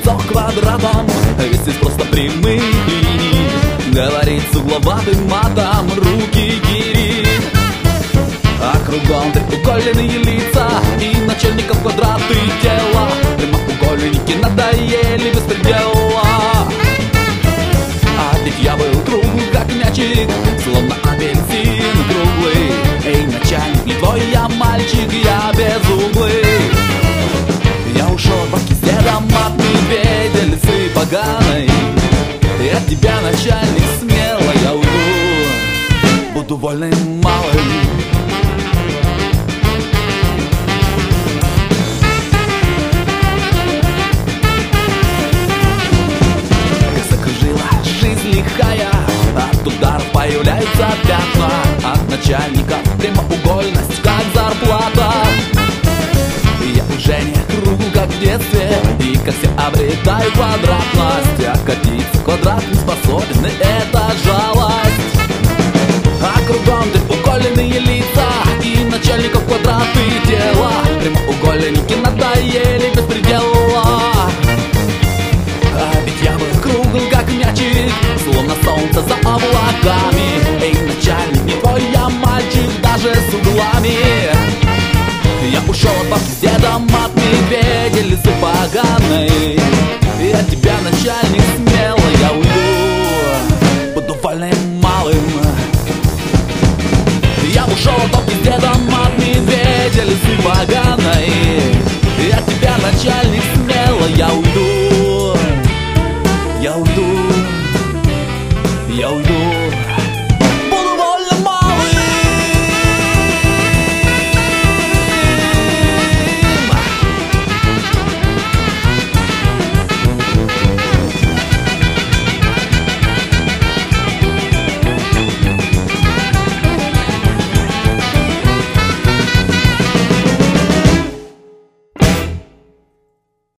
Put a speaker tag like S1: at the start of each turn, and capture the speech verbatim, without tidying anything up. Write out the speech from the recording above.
S1: лицо квадратом, весь из просто прямых линий, говорит с угловатым матом, руки гири. А кругом треугольные лица и начальников квадраты тела. Прямоугольники надоели без предела. А ведь я был круглый, как мячик, словно апельсин круглый. Эй, начальник, не твой я мальчик, я без углы. Я ушел по следам от медведя, лисы поганой. И от тебя, начальник, смело я уйду, буду вольным малым. Лихая, от ударов появляются пятна, от начальника прямоугольность, как зарплата. Я уже не кругл, как в детстве, и как все обретаю квадратность. А катиться в квадрат не способен, и это жалость. А кругом треугольные лица и начальников квадраты тела. Прямоугольники надоели без предела. А ведь я был кругл, как мячик, словно солнце за облаками. Эй, начальник, не твой я мальчик, даже с углами. Я ушел по следам от медведя, лисы поганой. И от тебя, начальник, смело я уйду, буду вольным малым. Я ушел по следам от медведя, лисы поганой. И от тебя, начальник, смело я уйду. Я уйду, я уйду.